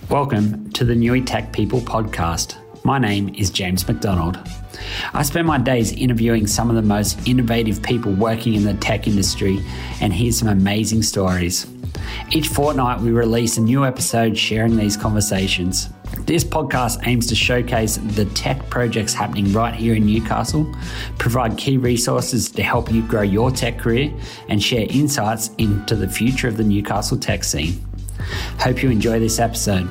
Welcome to the Nui Tech People podcast. My name is James McDonald. I spend my days interviewing some of the most innovative people working in the tech industry and hear some amazing stories. Each fortnight we release a new episode sharing these conversations. This podcast aims to showcase the tech projects happening right here in Newcastle, provide key resources to help you grow your tech career, and share insights into the future of the Newcastle tech scene. Hope you enjoy this episode.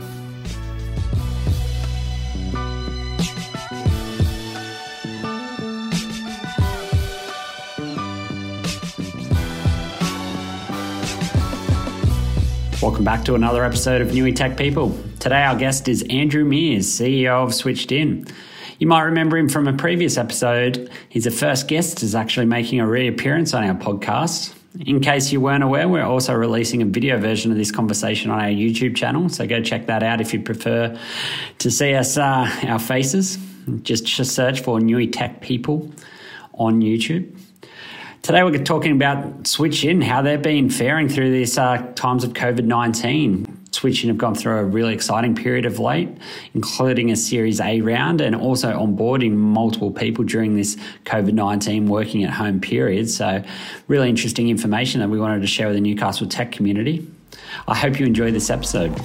Welcome back to another episode of Nui Tech People. Today our guest is Andrew Mears, CEO of Switched In. You might remember him from a previous episode. He's the first guest who's actually making a reappearance on our podcast. In case you weren't aware, we're also releasing a video version of this conversation on our YouTube channel, so go check that out if you prefer to see us, our faces. Just search for Nui Tech People on YouTube. Today we're talking about Switched In, how they've been faring through these times of COVID-19. Switched In have gone through a really exciting period of late, including a Series A round and also onboarding multiple people during this COVID-19 working at home period. So really interesting information that we wanted to share with the Newcastle tech community. I hope you enjoy this episode.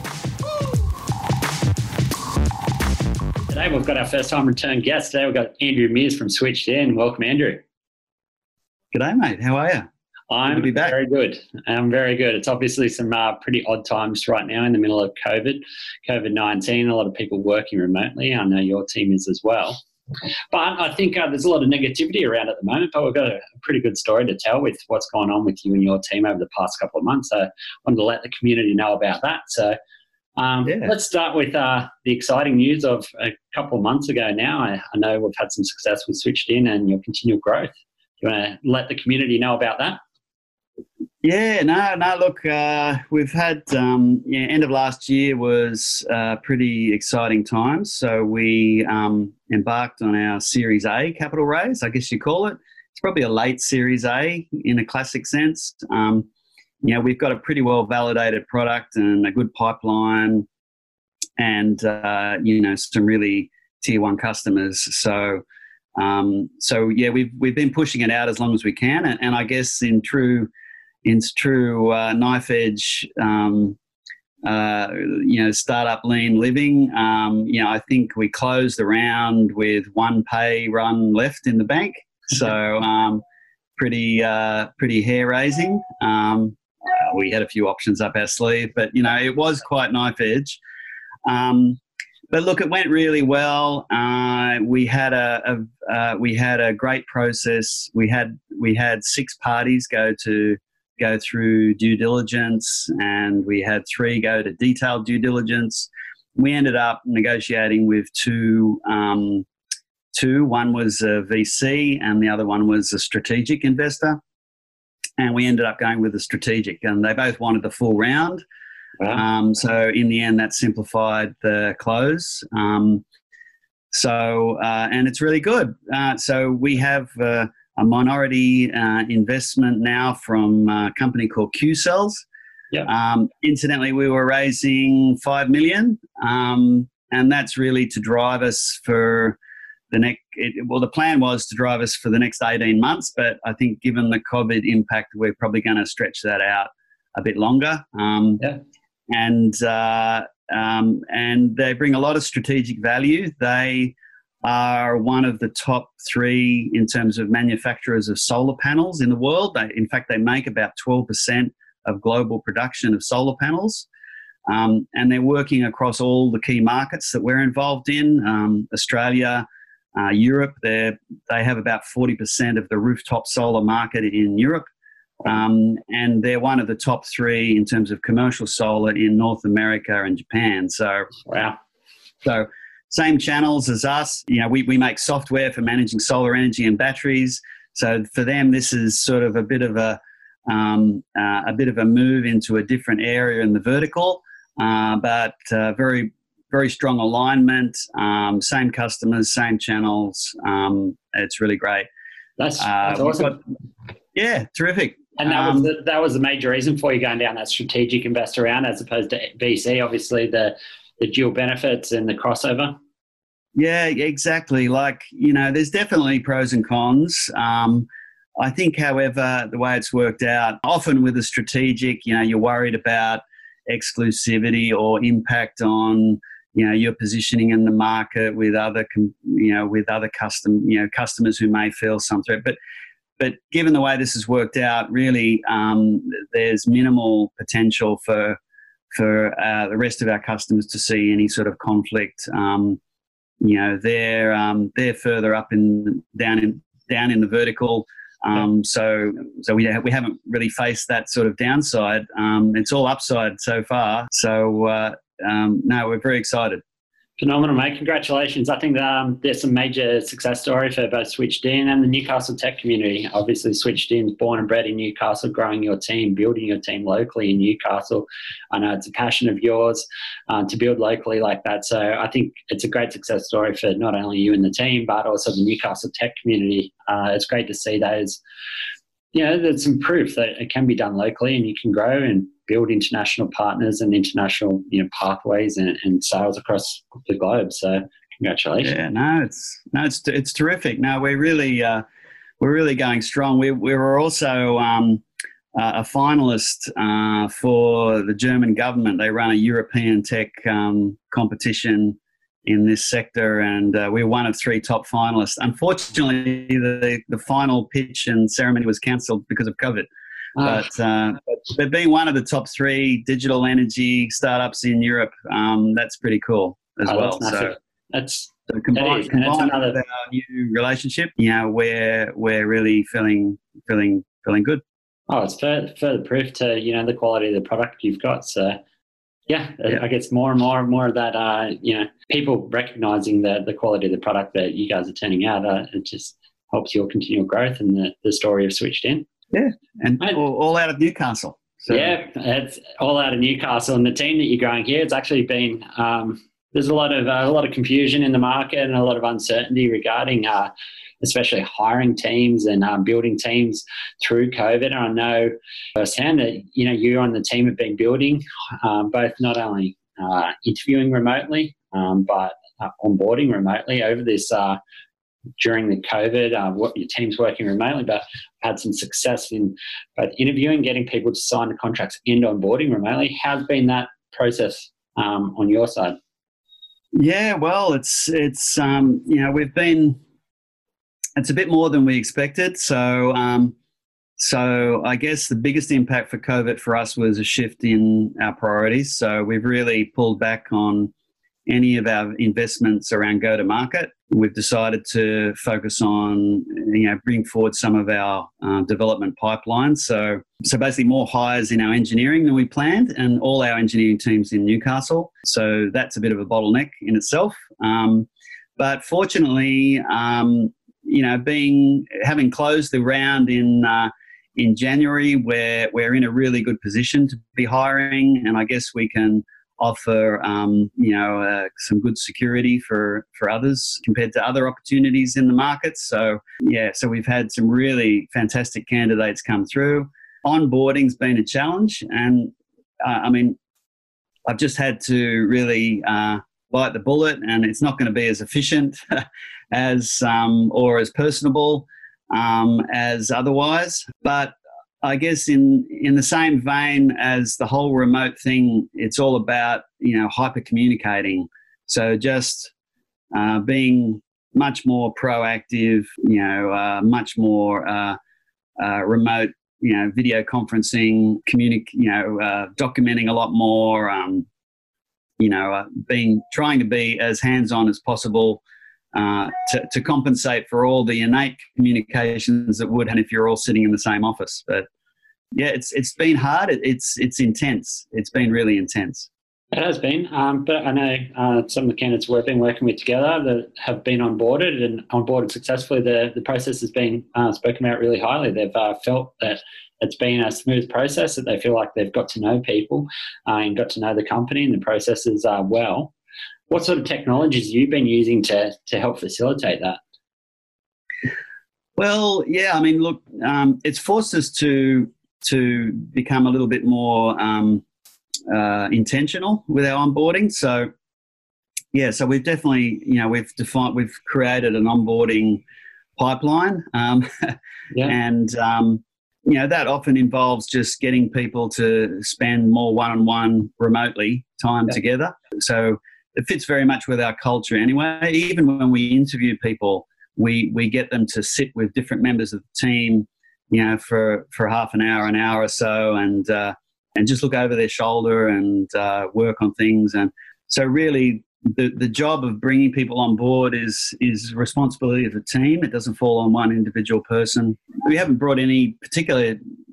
Today we've got our first time return guest. Today we've got Andrew Mears from Switched In. Welcome, Andrew. G'day, mate. How are you? I'm very good. I'm very good. It's obviously some pretty odd times right now in the middle of COVID-19. A lot of people working remotely. I know your team is as well. But I think there's a lot of negativity around at the moment, but we've got a pretty good story to tell with what's gone on with you and your team over the past couple of months. So I wanted to let the community know about that. So let's start with the exciting news of a couple of months ago now. I know we've had some success with Switched In and your continual growth. Do you want to let the community know about that? Yeah, no. Look, we've had end of last year was pretty exciting times. So we embarked on our Series A capital raise, I guess you call it. It's probably a late Series A in a classic sense. We've got a pretty well validated product and a good pipeline, and some really tier one customers. So we've been pushing it out as long as we can, and I guess in true knife edge, startup lean living. I think we closed the round with one pay run left in the bank, so pretty hair raising. We had a few options up our sleeve, but it was quite knife edge. But look, it went really well. We had a great process. We had 6 parties go through due diligence, and we had 3 go to detailed due diligence. We ended up negotiating with two. One was a VC, and the other one was a strategic investor. And we ended up going with the strategic, and they both wanted the full round. Wow. So in the end, that simplified the close. And it's really good. So we have a minority investment now from a company called Qcells. Yep. Incidentally, we were raising $5 million, and that's really to drive us for the next. The plan was to drive us for the next 18 months, but I think given the COVID impact, we're probably going to stretch that out a bit longer. And they bring a lot of strategic value. They are one of the top 3 in terms of manufacturers of solar panels in the world. In fact, they make about 12% of global production of solar panels. And they're working across all the key markets that we're involved in, Australia, Europe. They have about 40% of the rooftop solar market in Europe. And they're one of the top 3 in terms of commercial solar in North America and Japan. So, wow. So same channels as us. We make software for managing solar energy and batteries. So for them, this is sort of a bit of a move into a different area in the vertical, but very, very strong alignment. Same customers, same channels. It's really great. That's awesome. Yeah, terrific. And that was the major reason for you going down that strategic investor round as opposed to VC. Obviously, the the dual benefits and the crossover? Yeah, exactly. Like, there's definitely pros and cons. I think, however, the way it's worked out, often with a strategic, you're worried about exclusivity or impact on, your positioning in the market with other, customers who may feel some threat. But given the way this has worked out, really, there's minimal potential for the rest of our customers to see any sort of conflict. They're further up down in the vertical. So we haven't really faced that sort of downside. It's all upside so far. So no, we're very excited. Phenomenal, mate. Congratulations. I think there's some major success story for both Switched In and the Newcastle tech community. Obviously, Switched In, born and bred in Newcastle, growing your team, building your team locally in Newcastle. I know it's a passion of yours to build locally like that. So I think it's a great success story for not only you and the team, but also the Newcastle tech community. It's great to see those. There's some proof that it can be done locally and you can grow and build international partners and international, pathways and sales across the globe. So congratulations. Yeah, it's terrific. No, we're really going strong. We were also a finalist for the German government. They run a European tech competition in this sector, and we were one of 3 top finalists. Unfortunately, the final pitch and ceremony was cancelled because of COVID. But being one of the top 3 digital energy startups in Europe, that's pretty cool as well. That's combined with our new relationship, we're really feeling good. Oh, it's further proof to the quality of the product you've got. So. Yeah, I guess more and more of that, people recognising the quality of the product that you guys are turning out, it just helps your continual growth and the story of Switched In. Yeah, and all out of Newcastle. So. Yeah, it's all out of Newcastle, and the team that you're growing here, it's actually been there's a lot of confusion in the market and a lot of uncertainty regarding especially hiring teams and building teams through COVID. And I know firsthand that, you and the team have been building both not only interviewing remotely, but onboarding remotely over this during the COVID, what your team's working remotely, but had some success in both interviewing, getting people to sign the contracts and onboarding remotely. How's been that process on your side? Yeah, well, it's it's a bit more than we expected. So I guess the biggest impact for COVID for us was a shift in our priorities. So we've really pulled back on any of our investments around go-to-market. We've decided to focus on, bring forward some of our development pipelines. So basically more hires in our engineering than we planned, and all our engineering teams in Newcastle. So that's a bit of a bottleneck in itself. But fortunately, having closed the round in January, we're in a really good position to be hiring, and I guess we can offer some good security for others compared to other opportunities in the market. So we've had some really fantastic candidates come through. Onboarding's been a challenge, and I've just had to really bite the bullet, and it's not going to be as efficient as or as personable as otherwise. But I guess in the same vein as the whole remote thing, it's all about, hyper communicating. So just being much more proactive, much more remote, video conferencing, documenting a lot more, trying to be as hands-on as possible to compensate for all the innate communications that would happen if you're all sitting in the same office. But yeah, it's been hard. It's intense. It's been really intense. It has been, but I know some of the candidates we've been working with together that have been onboarded successfully. The process has been spoken about really highly. They've felt that it's been a smooth process, that they feel like they've got to know people and got to know the company and the processes well. What sort of technologies have you been using to help facilitate that? Well, yeah, look, it's forced us to become a little bit more intentional with our onboarding. So Yeah, so we've definitely, we've created an onboarding pipeline, and that often involves just getting people to spend more one-on-one remotely time together. So it fits very much with our culture anyway. Even when we interview people, we get them to sit with different members of the team, for half an hour or so, and just look over their shoulder and work on things. And so really, the job of bringing people on board is responsibility of the team. It doesn't fall on one individual person. We haven't brought any particular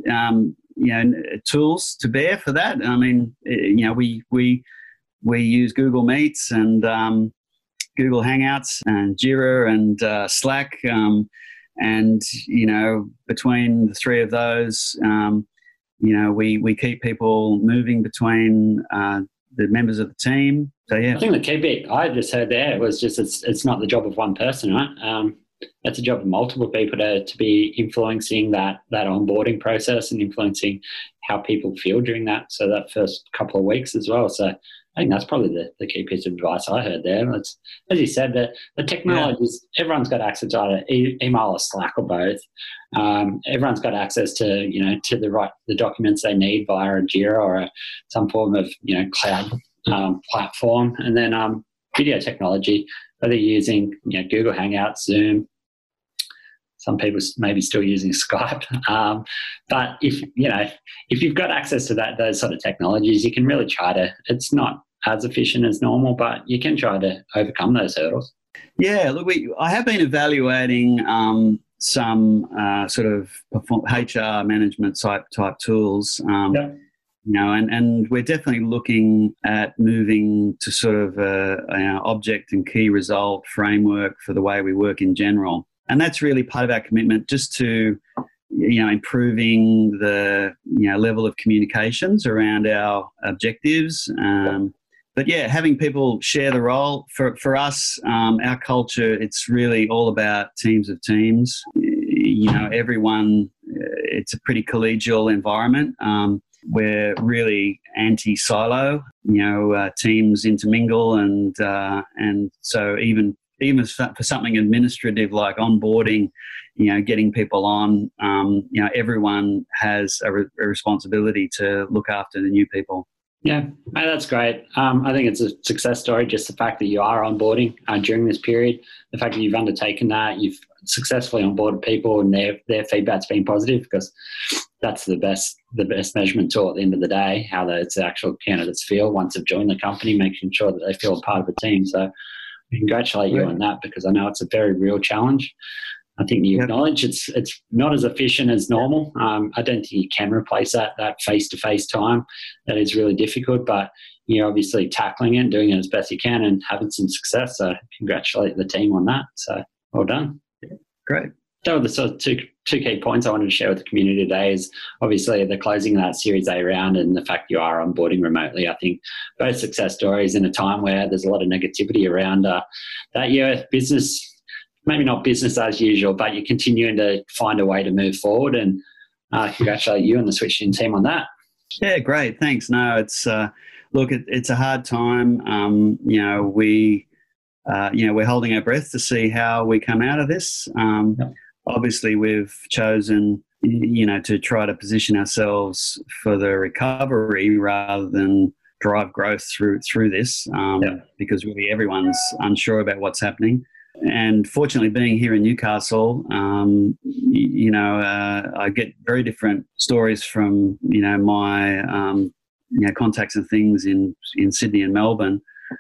tools to bear for that. I mean, we use Google Meets and Google Hangouts and Jira and Slack, and between the three of those, we keep people moving between the members of the team. So yeah, I think the key bit I just heard there was just it's not the job of one person, right? It's a job of multiple people to be influencing that onboarding process and influencing how people feel during that first couple of weeks as well. So I think that's probably the key piece of advice I heard there. It's, as you said, the technologies, everyone's got access to either email or Slack or both. Everyone's got access to the documents they need via a Jira or some form of cloud platform, and then video technology, whether you're using Google Hangouts, Zoom. Some people maybe still using Skype, but if you've got access to those sort of technologies, you can really try to. It's not as efficient as normal, but you can try to overcome those hurdles. Yeah, look, I have been evaluating some sort of HR management type tools. And we're definitely looking at moving to sort of an object and key result framework for the way we work in general. And that's really part of our commitment, just to, improving the, level of communications around our objectives. But yeah, having people share the role for us, our culture, it's really all about teams of teams. Everyone, it's a pretty collegial environment. We're really anti-silo. Teams intermingle, and so even for something administrative like onboarding, getting people on, everyone has a responsibility to look after the new people. Yeah, that's great. I think it's a success story, just the fact that you are onboarding during this period, the fact that you've undertaken that, you've successfully onboarded people and their feedback's been positive, because that's the best measurement tool at the end of the day, how those actual candidates feel once they've joined the company, making sure that they feel a part of the team. So I congratulate you on that, because I know it's a very real challenge. I think you acknowledge it's not as efficient as normal. I don't think you can replace that face-to-face time. That is really difficult, but you're obviously tackling it and doing it as best you can and having some success. So congratulate the team on that. So well done. Great. So the sort of two key points I wanted to share with the community today is obviously the closing of that Series A round and the fact you are onboarding remotely. I think both success stories in a time where there's a lot of negativity around that year business. Maybe not business as usual, but you're continuing to find a way to move forward, and congratulate you and the Switched In team on that. Yeah, great. Thanks. No, it's it's a hard time. We're holding our breath to see how we come out of this. Obviously, we've chosen, to try to position ourselves for the recovery rather than drive growth through this, because really everyone's unsure about what's happening. And fortunately, being here in Newcastle, I get very different stories from, my, contacts and things in Sydney and Melbourne.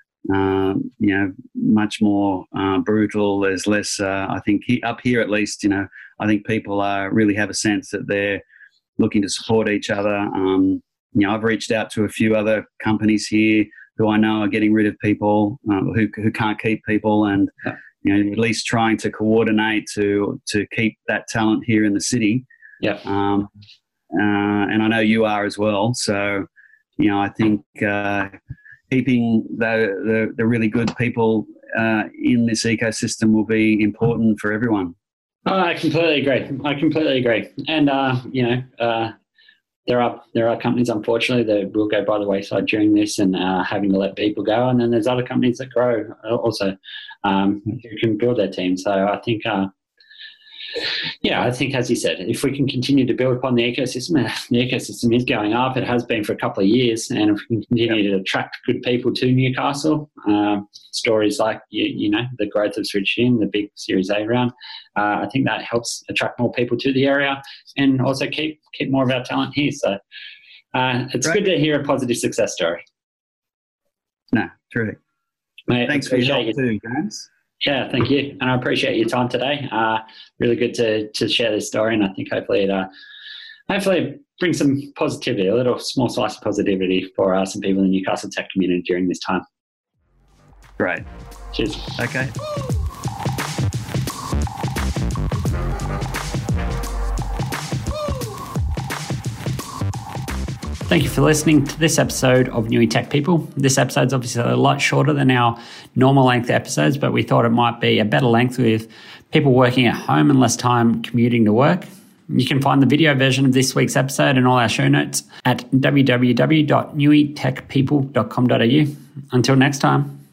Much more brutal. There's less, I think, up here at least, I think people really have a sense that they're looking to support each other. I've reached out to a few other companies here who I know are getting rid of people who can't keep people, and at least trying to coordinate to keep that talent here in the city. Yeah. And I know you are as well. So, I think keeping the really good people in this ecosystem will be important for everyone. I completely agree. And, there are companies, unfortunately, that will go by the wayside during this and having to let people go. And then there's other companies that grow also who can build their team. So I think, I think, as you said, if we can continue to build upon the ecosystem is going up. It has been for a couple of years. And if we can continue to attract good people to Newcastle, stories like, the growth of Switched In, the big Series A round, I think that helps attract more people to the area and also keep more of our talent here. So it's good to hear a positive success story. No, terrific. Mate, thanks for your help too, James. Yeah, thank you. And I appreciate your time today. Really good to share this story. And I think hopefully it brings some positivity, a little small slice of positivity for some people in the Newcastle tech community during this time. Great. Cheers. Okay. Thank you for listening to this episode of Newey Tech People. This episode's obviously a lot shorter than our normal length episodes, but we thought it might be a better length with people working at home and less time commuting to work. You can find the video version of this week's episode and all our show notes at www.neweytechpeople.com.au. Until next time.